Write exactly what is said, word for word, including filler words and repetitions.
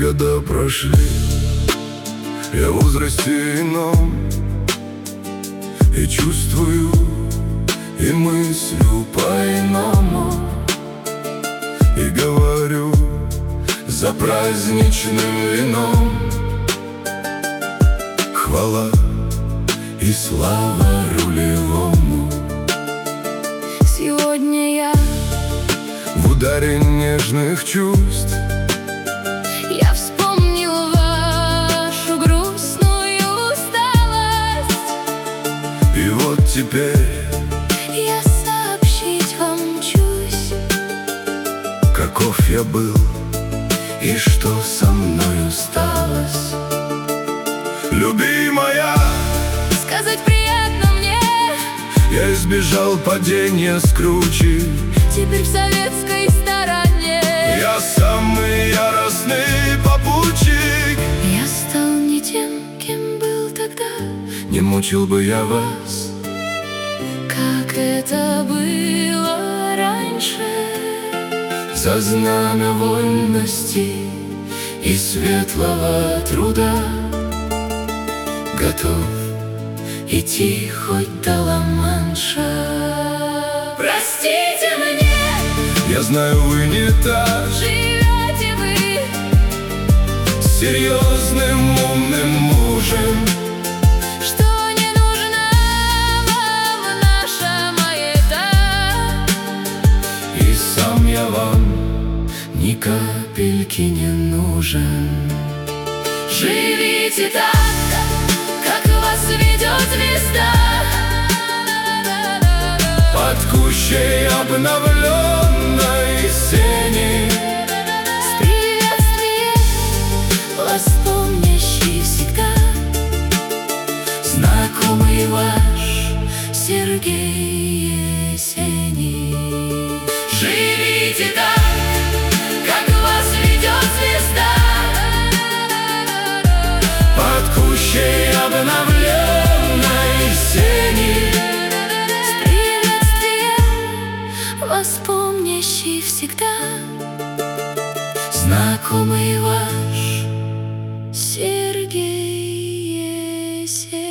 года прошли, я в возрасте ином, и чувствую, и мыслю по-иному, и говорю за праздничным вином: хвала и слава рулевому. Сегодня я в ударе нежных чувств Я вспомнил вашу грустную усталость, и вот теперь я сообщить вам мчусь, каков я был и что со мной осталось. Любимая, сказать приятно мне, я избежал падения с кручи. теперь в советской стороне. Я самый яростный попутчик. Я стал не тем, кем был тогда, Не мучил бы я вас, как это было раньше. за знамя вольности и светлого труда готов идти хоть до Ла-Манша. Простите мне, Я знаю, вы не та, живете вы с серьезным умным мужем, что не нужна вам наша маята. и сам я вам ни капельки не нужен. Живите так, как вас ведет звезда, Под кущей обновленной сени, с приветствием вас помнящий всегда, знакомый ваш Сергей Есенин. Живите так, как вас ведет звезда, под кущей обновленной сени, с приветствием вас помнящий всегда, знакомый ваш Сергей Есенин.